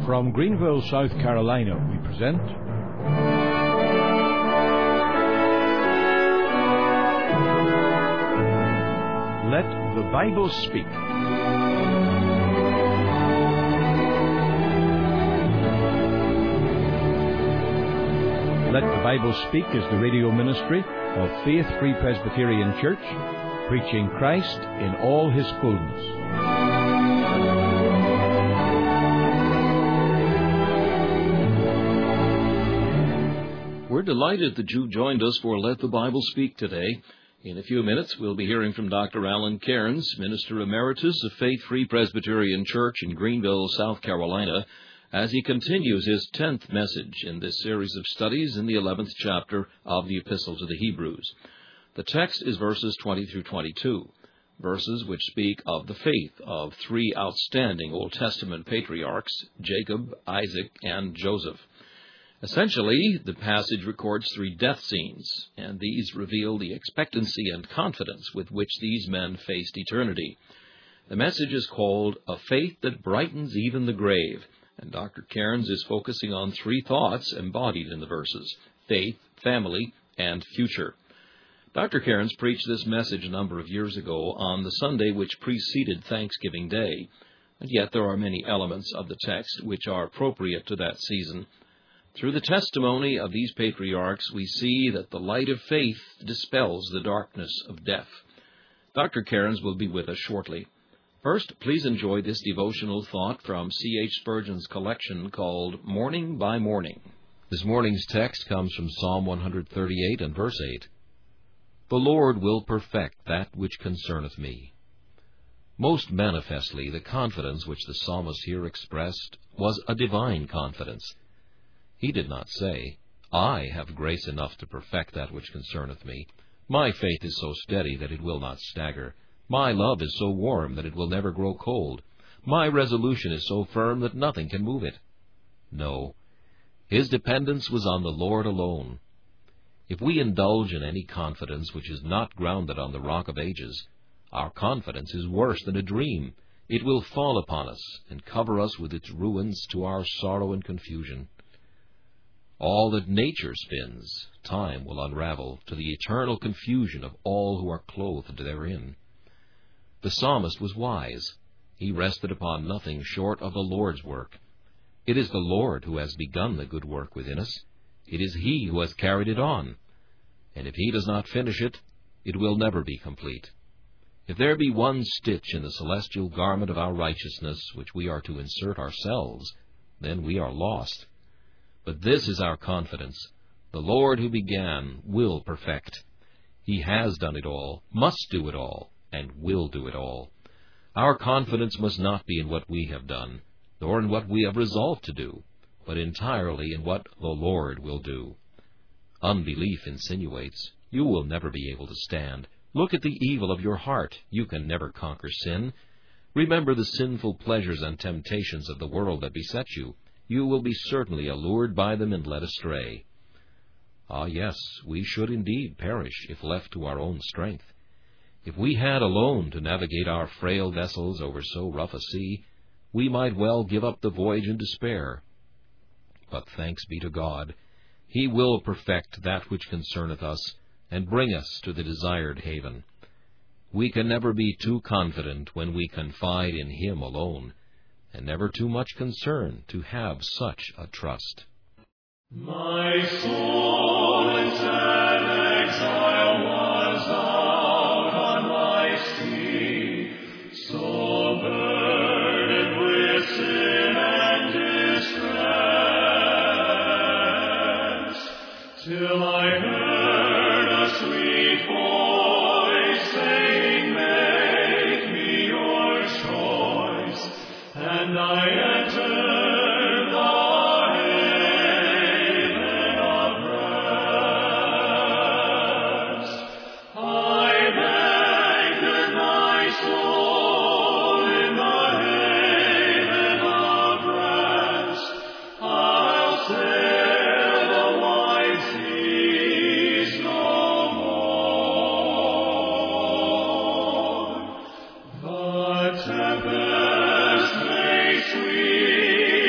From Greenville, South Carolina, we present Let the Bible Speak. Let the Bible Speak is the radio ministry of Faith Free Presbyterian Church, preaching Christ in all His fullness. We're delighted that you joined us for Let the Bible Speak today. In a few minutes, we'll be hearing from Dr. Alan Cairns, Minister Emeritus of Faith Free Presbyterian Church in Greenville, South Carolina, as he continues his 10th message in this series of studies in the 11th chapter of the Epistle to the Hebrews. The text is verses 20 through 22, verses which speak of the faith of three outstanding Old Testament patriarchs, Jacob, Isaac, and Joseph. Essentially, the passage records three death scenes, and these reveal the expectancy and confidence with which these men faced eternity. The message is called A Faith That Brightens Even the Grave, and Dr. Cairns is focusing on three thoughts embodied in the verses: faith, family, and future. Dr. Cairns preached this message a number of years ago on the Sunday which preceded Thanksgiving Day, and yet there are many elements of the text which are appropriate to that season. Through the testimony of these patriarchs, we see that the light of faith dispels the darkness of death. Dr. Cairns will be with us shortly. First, please enjoy this devotional thought from C.H. Spurgeon's collection called Morning by Morning. This morning's text comes from Psalm 138 and verse 8. The Lord will perfect that which concerneth me. Most manifestly, the confidence which the psalmist here expressed was a divine confidence. He did not say, I have grace enough to perfect that which concerneth me. My faith is so steady that it will not stagger. My love is so warm that it will never grow cold. My resolution is so firm that nothing can move it. No, his dependence was on the Lord alone. If we indulge in any confidence which is not grounded on the rock of ages, our confidence is worse than a dream. It will fall upon us and cover us with its ruins to our sorrow and confusion. All that nature spins, time will unravel to the eternal confusion of all who are clothed therein. The psalmist was wise. He rested upon nothing short of the Lord's work. It is the Lord who has begun the good work within us. It is He who has carried it on. And if He does not finish it, it will never be complete. If there be one stitch in the celestial garment of our righteousness which we are to insert ourselves, then we are lost. But this is our confidence. The Lord who began will perfect. He has done it all, must do it all, and will do it all. Our confidence must not be in what we have done, nor in what we have resolved to do, but entirely in what the Lord will do. Unbelief insinuates, you will never be able to stand. Look at the evil of your heart. You can never conquer sin. Remember the sinful pleasures and temptations of the world that beset you. You will be certainly allured by them and led astray. Ah, yes, we should indeed perish if left to our own strength. If we had alone to navigate our frail vessels over so rough a sea, we might well give up the voyage in despair. But thanks be to God, He will perfect that which concerneth us, and bring us to the desired haven. We can never be too confident when we confide in Him alone, and never too much concern to have such a trust. My soul in sad exile was out on my sea, so burdened with sin and distress, till I heard a sweet voice saying, make me your choice, and I entered the haven of rest. I anchored my soul in the haven of rest. I'll sail the wide seas no more. The tempest may sweep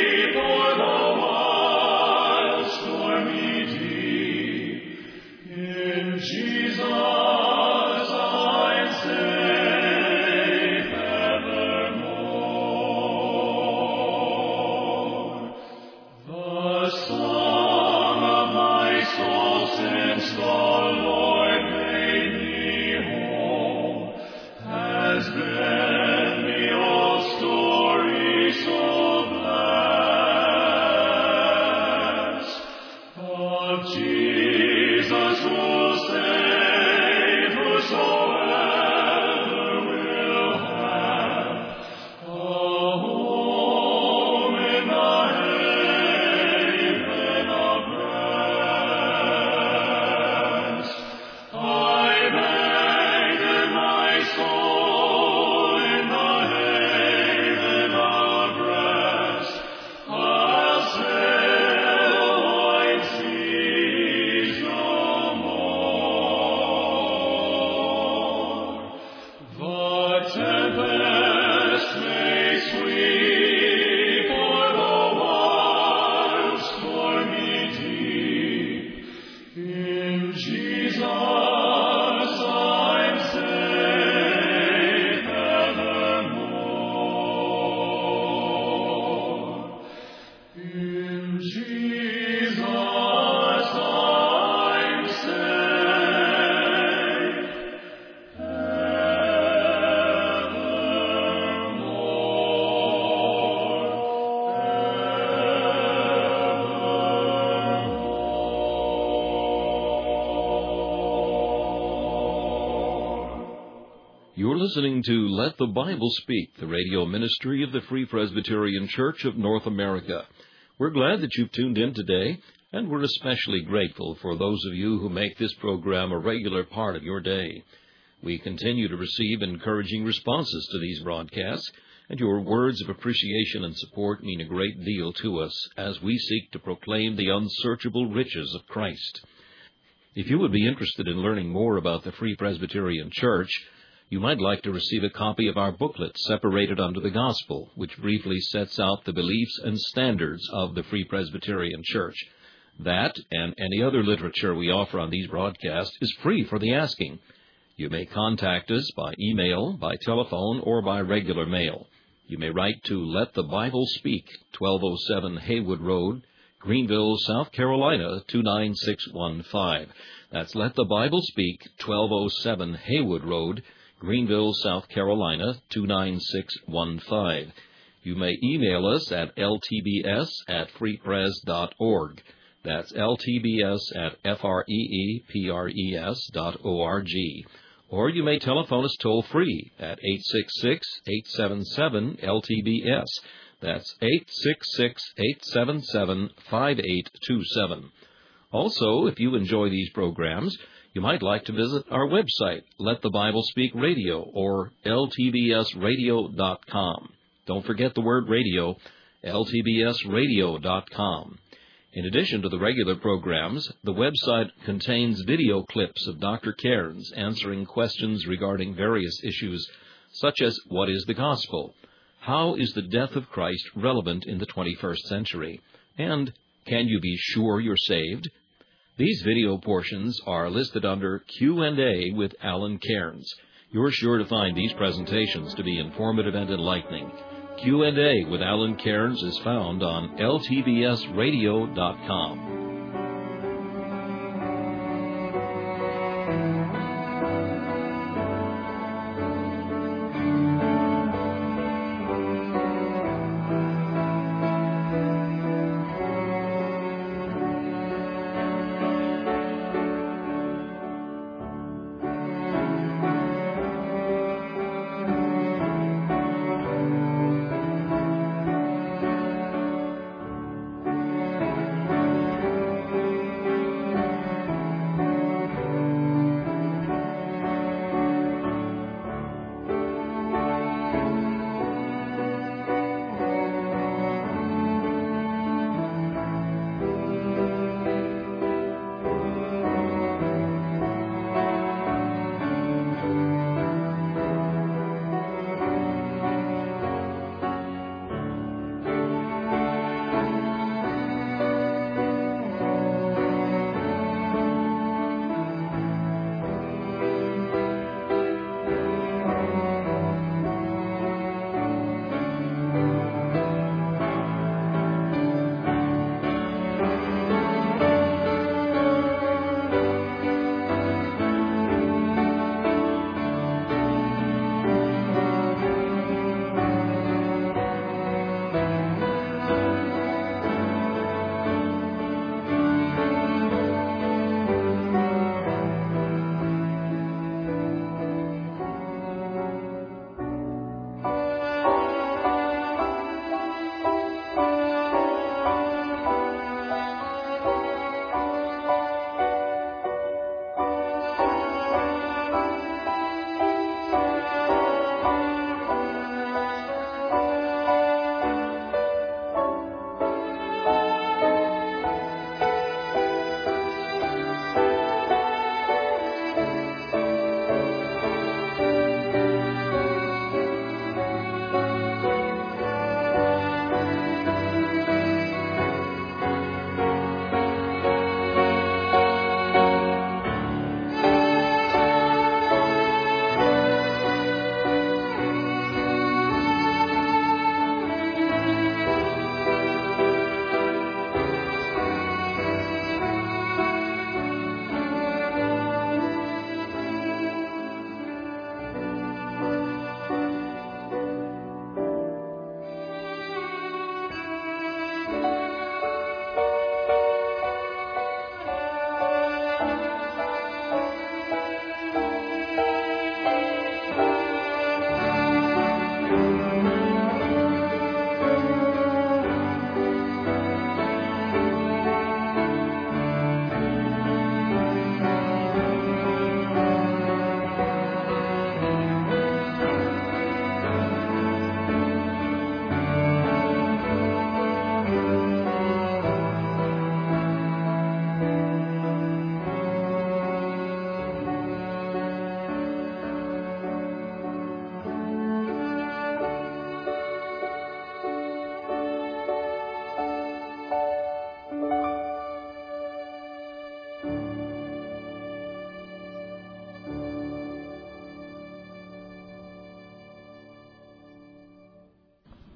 You're listening to Let the Bible Speak, the radio ministry of the Free Presbyterian Church of North America. We're glad that you've tuned in today, and we're especially grateful for those of you who make this program a regular part of your day. We continue to receive encouraging responses to these broadcasts, and your words of appreciation and support mean a great deal to us as we seek to proclaim the unsearchable riches of Christ. If you would be interested in learning more about the Free Presbyterian Church, you might like to receive a copy of our booklet, Separated Unto the Gospel, which briefly sets out the beliefs and standards of the Free Presbyterian Church. That, and any other literature we offer on these broadcasts, is free for the asking. You may contact us by email, by telephone, or by regular mail. You may write to Let the Bible Speak, 1207 Haywood Road, Greenville, South Carolina, 29615. That's Let the Bible Speak, 1207 Haywood Road, Greenville, South Carolina, 29615. You may email us at ltbs@freepres.org. That's ltbs@freepres.org. Or you may telephone us toll-free at 866-877-LTBS. That's 866-877-5827. Also, if you enjoy these programs, you might like to visit our website, Let the Bible Speak Radio, or ltbsradio.com. Don't forget the word radio, ltbsradio.com. In addition to the regular programs, the website contains video clips of Dr. Cairns answering questions regarding various issues, such as what is the gospel? How is the death of Christ relevant in the 21st century? And can you be sure you're saved? These video portions are listed under Q&A with Alan Cairns. You're sure to find these presentations to be informative and enlightening. Q&A with Alan Cairns is found on ltbsradio.com.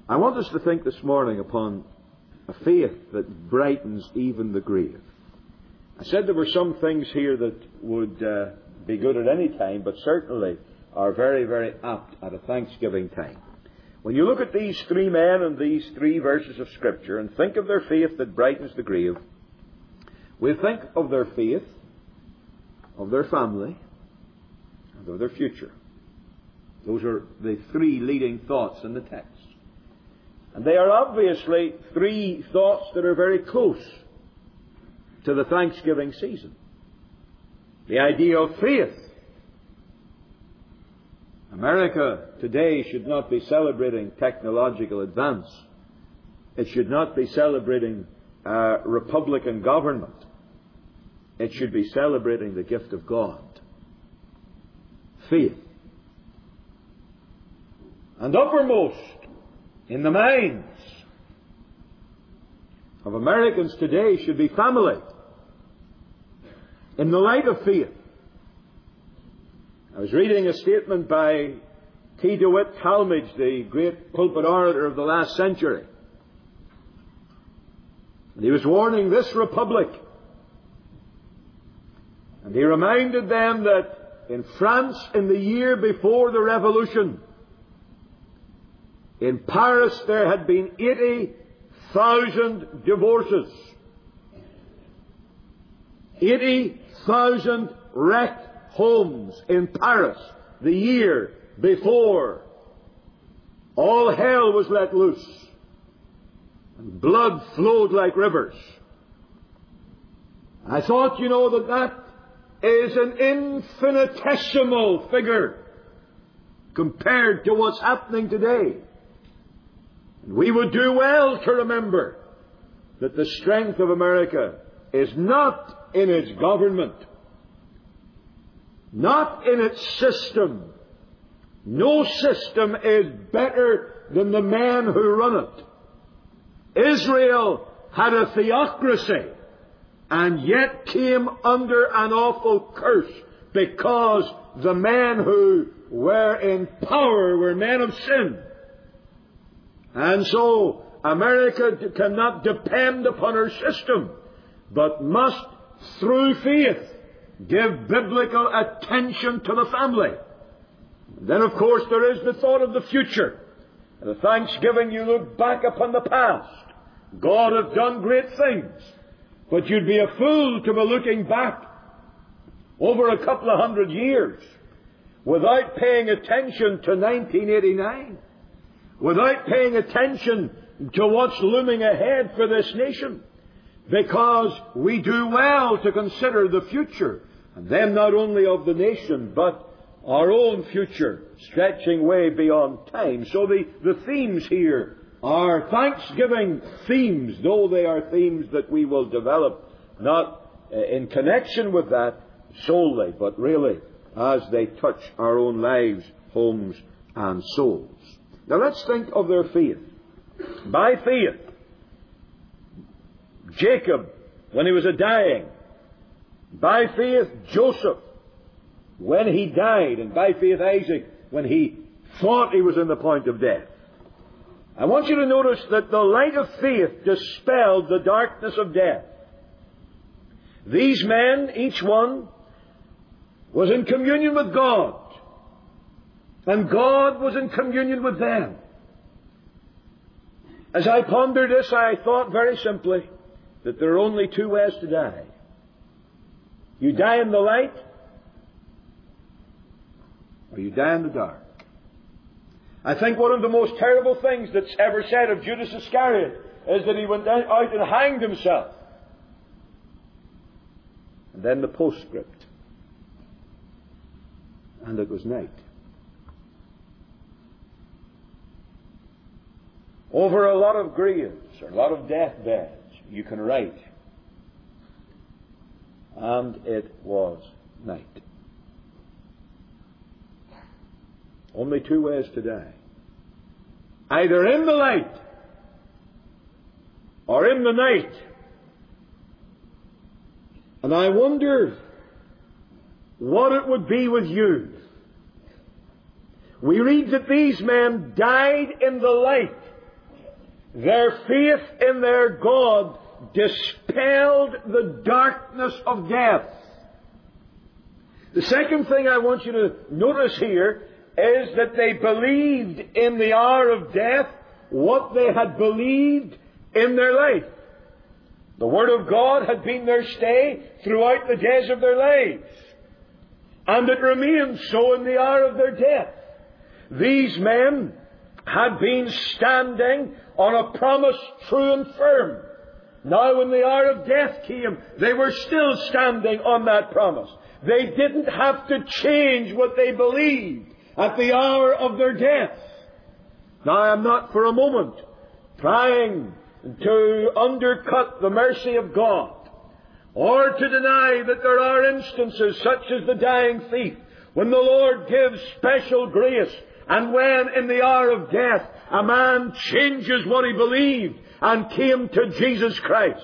I want us to think this morning upon a faith that brightens even the grave. I said there were some things here that would be good at any time, but certainly are very, very apt at a Thanksgiving time. When you look at these three men and these three verses of Scripture and think of their faith that brightens the grave, we'll think of their faith, of their family, and of their future. Those are the three leading thoughts in the text. And they are obviously three thoughts that are very close to the Thanksgiving season. The idea of faith. America today should not be celebrating technological advance. It should not be celebrating Republican government. It should be celebrating the gift of God. Faith. And uppermost in the minds of Americans today should be family. In the light of faith. I was reading a statement by T. DeWitt Talmage, the great pulpit orator of the last century. And he was warning this republic. And he reminded them that in France, in the year before the Revolution, in Paris there had been 80,000 divorces. 80,000 wrecked homes in Paris the year before. All hell was let loose. And blood flowed like rivers. I thought, that is an infinitesimal figure compared to what's happening today. And we would do well to remember that the strength of America is not in its government, not in its system. No system is better than the men who run it. Israel had a theocracy and yet came under an awful curse because the men who were in power were men of sin. And so America cannot depend upon her system, but must, through faith, give biblical attention to the family. And then, of course, there is the thought of the future. At the Thanksgiving, you look back upon the past. God has done great things. But you'd be a fool to be looking back over a couple of 100 years without paying attention to 1989, without paying attention to what's looming ahead for this nation, because we do well to consider the future, and then not only of the nation, but our own future, stretching way beyond time. So the themes here are Thanksgiving themes, though they are themes that we will develop not in connection with that solely, but really as they touch our own lives, homes, and souls. Now let's think of their faith. By faith, Jacob, when he was dying. By faith, Joseph, when he died. And by faith, Isaac, when he thought he was in the point of death. I want you to notice that the light of faith dispelled the darkness of death. These men, each one, was in communion with God. And God was in communion with them. As I pondered this, I thought very simply that there are only two ways to die. You die in the light, or you die in the dark. I think one of the most terrible things that's ever said of Judas Iscariot is that he went out and hanged himself. And then the postscript. And it was night. Over a lot of graves, or a lot of deathbeds, you can write, and it was night. Only two ways to die. Either in the light, or in the night. And I wonder what it would be with you. We read that these men died in the light, their faith in their God dispelled the darkness of death. The second thing I want you to notice here is that they believed in the hour of death what they had believed in their life. The Word of God had been their stay throughout the days of their lives. And it remained so in the hour of their death. These men had been standing on a promise true and firm. Now when the hour of death came, they were still standing on that promise. They didn't have to change what they believed at the hour of their death. Now I am not for a moment trying to undercut the mercy of God, or to deny that there are instances such as the dying thief, when the Lord gives special grace, and when in the hour of death a man changes what he believed and came to Jesus Christ.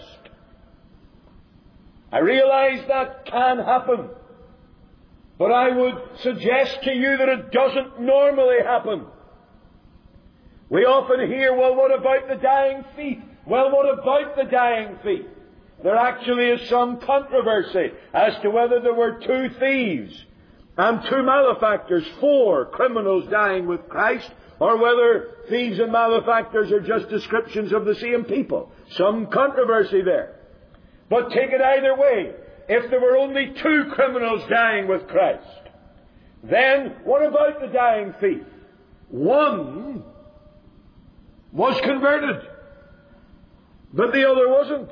I realize that can happen, but I would suggest to you that it doesn't normally happen. We often hear, well, what about the dying thief? Well, what about the dying thief? There actually is some controversy as to whether there were 2 thieves and 2 malefactors, 4 criminals dying with Christ, or whether thieves and malefactors are just descriptions of the same people. Some controversy there. But take it either way. If there were only 2 criminals dying with Christ, then what about the dying thief? One was converted, but the other wasn't.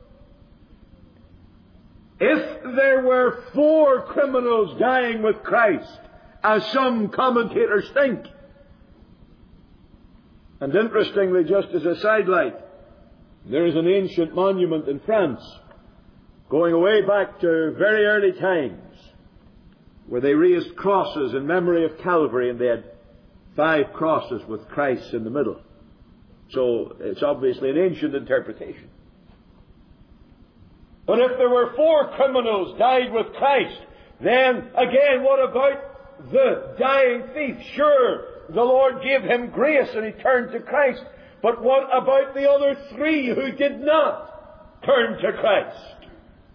If there were 4 criminals dying with Christ, as some commentators think, and interestingly, just as a sidelight, there is an ancient monument in France, going away back to very early times, where they raised crosses in memory of Calvary, and they had 5 crosses with Christ in the middle. So it's obviously an ancient interpretation. But if there were 4 criminals died with Christ, then again, what about the dying thief? Sure, the Lord gave him grace and he turned to Christ. But what about the other 3 who did not turn to Christ?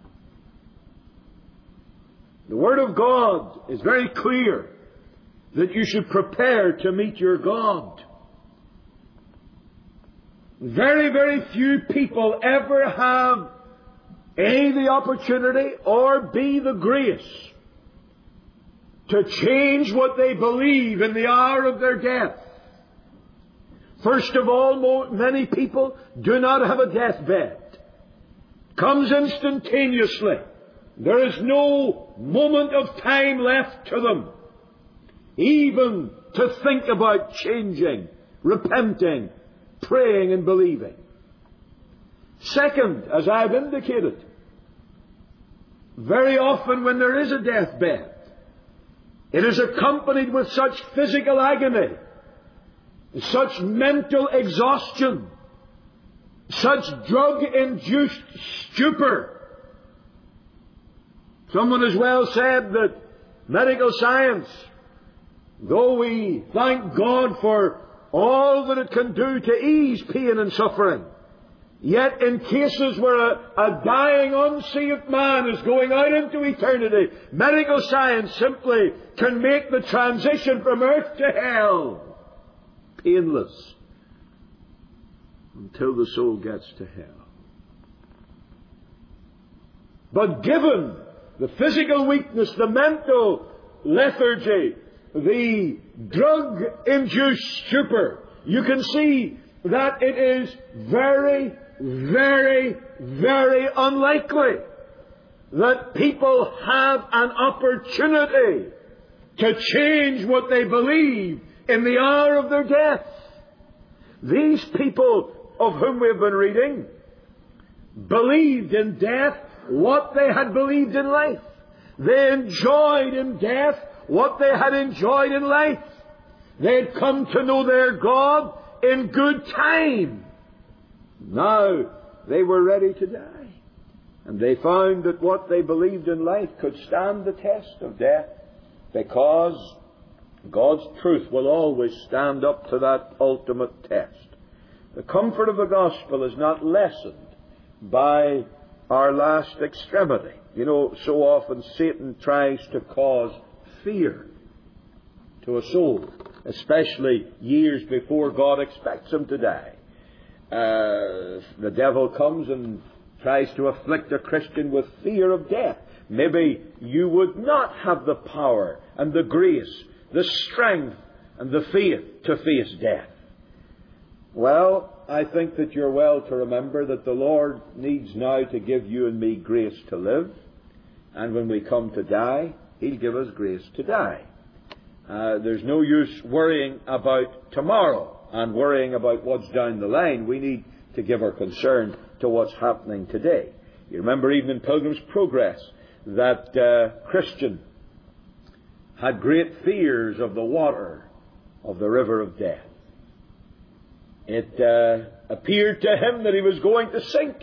The Word of God is very clear that you should prepare to meet your God. Very, very few people ever have A, the opportunity, or B, the grace to change what they believe in the hour of their death. First of all, many people do not have a deathbed. Comes instantaneously. There is no moment of time left to them, even to think about changing, repenting, praying and believing. Second, as I've indicated, very often when there is a deathbed, it is accompanied with such physical agony, such mental exhaustion, such drug-induced stupor. Someone has well said that medical science, though we thank God for all that it can do to ease pain and suffering, yet in cases where a dying, unsaved man is going out into eternity, medical science simply can make the transition from earth to hell painless until the soul gets to hell. But given the physical weakness, the mental lethargy, the drug-induced stupor, you can see that it is very, very, very unlikely that people have an opportunity to change what they believe in the hour of their death. These people of whom we have been reading believed in death what they had believed in life. They enjoyed in death what they had enjoyed in life. They had come to know their God in good time. Now they were ready to die. And they found that what they believed in life could stand the test of death, because God's truth will always stand up to that ultimate test. The comfort of the gospel is not lessened by our last extremity. You know, so often Satan tries to cause fear to a soul, especially years before God expects him to die. The devil comes and tries to afflict a Christian with fear of death. Maybe you would not have the power and the grace, the strength and the faith to face death. Well, I think that you're well to remember that the Lord needs now to give you and me grace to live. And when we come to die, He'll give us grace to die. There's no use worrying about tomorrow and worrying about what's down the line. We need to give our concern to what's happening today. You remember even in Pilgrim's Progress that Christian had great fears of the water of the river of death. It appeared to him that he was going to sink.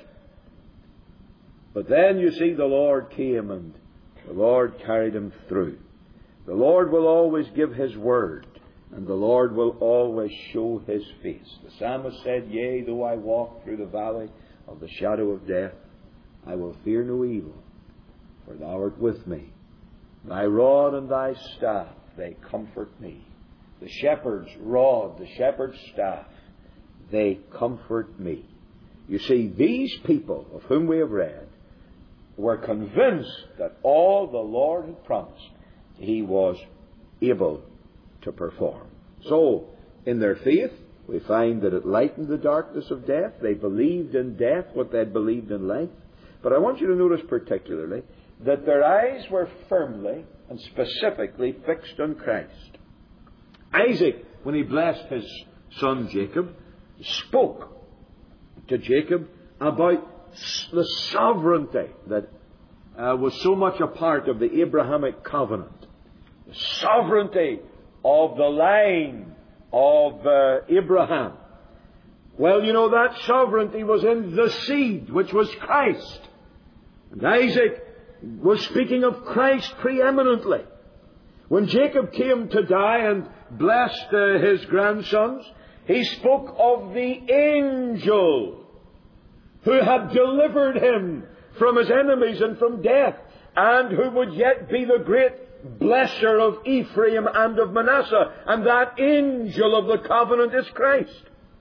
But then, you see, the Lord came and the Lord carried him through. The Lord will always give His word, and the Lord will always show His face. The psalmist said, "Yea, though I walk through the valley of the shadow of death, I will fear no evil, for Thou art with me. Thy rod and Thy staff, they comfort me." The shepherd's rod, the shepherd's staff, they comfort me. You see, these people of whom we have read were convinced that all the Lord had promised, He was able to perform. So, in their faith, we find that it lightened the darkness of death. They believed in death what they had believed in life. But I want you to notice particularly that their eyes were firmly and specifically fixed on Christ. Isaac, when he blessed his son Jacob, spoke to Jacob about the sovereignty that was so much a part of the Abrahamic covenant. The sovereignty of the line of Abraham. Well, you know, that sovereignty was in the seed, which was Christ. And Isaac was speaking of Christ preeminently. When Jacob came to die and blessed his grandsons, he spoke of the angel who had delivered him from his enemies and from death, and who would yet be the great blesser of Ephraim and of Manasseh. And that angel of the covenant is Christ.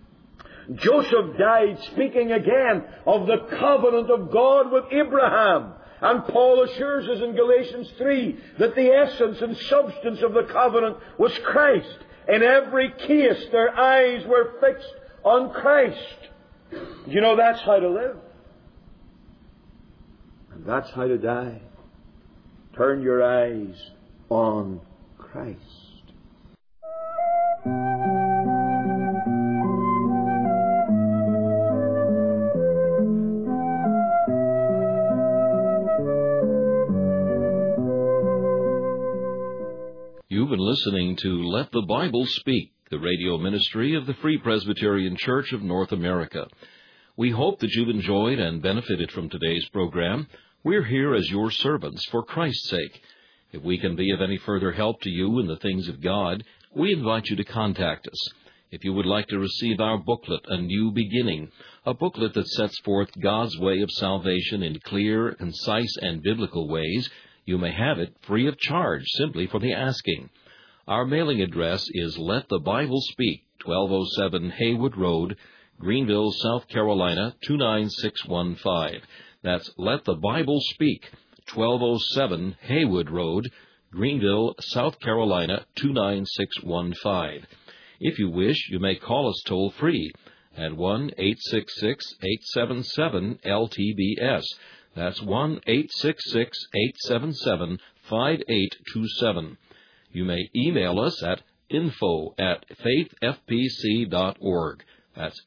Joseph died speaking again of the covenant of God with Abraham. And Paul assures us in Galatians 3 that the essence and substance of the covenant was Christ. In every case, their eyes were fixed on Christ. You know, that's how to live. And that's how to die. Turn your eyes on Christ. You've been listening to Let the Bible Speak, the radio ministry of the Free Presbyterian Church of North America. We hope that you've enjoyed and benefited from today's program. We're here as your servants for Christ's sake. If we can be of any further help to you in the things of God, we invite you to contact us. If you would like to receive our booklet, A New Beginning, a booklet that sets forth God's way of salvation in clear, concise, and biblical ways, you may have it free of charge, simply for the asking. Our mailing address is Let the Bible Speak, 1207 Haywood Road, Greenville, South Carolina, 29615. That's Let the Bible Speak, 1207 Haywood Road, Greenville, South Carolina, 29615. If you wish, you may call us toll-free at 1-866-877-LTBS. That's 1-866-877-5827. You may email us at info@faithfpc.org. That's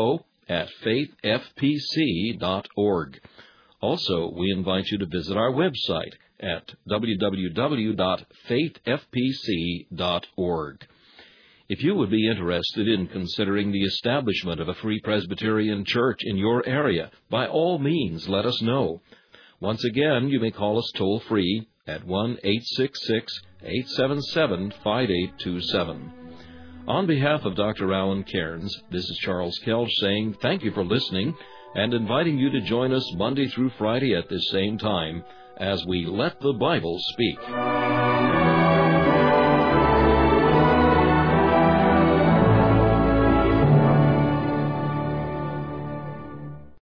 info@faithfpc.org. Also, we invite you to visit our website at www.faithfpc.org. If you would be interested in considering the establishment of a Free Presbyterian Church in your area, by all means, let us know. Once again, you may call us toll-free at 1-866-877-5827. On behalf of Dr. Alan Cairns, this is Charles Kelch saying thank you for listening and inviting you to join us Monday through Friday at this same time as we let the Bible speak.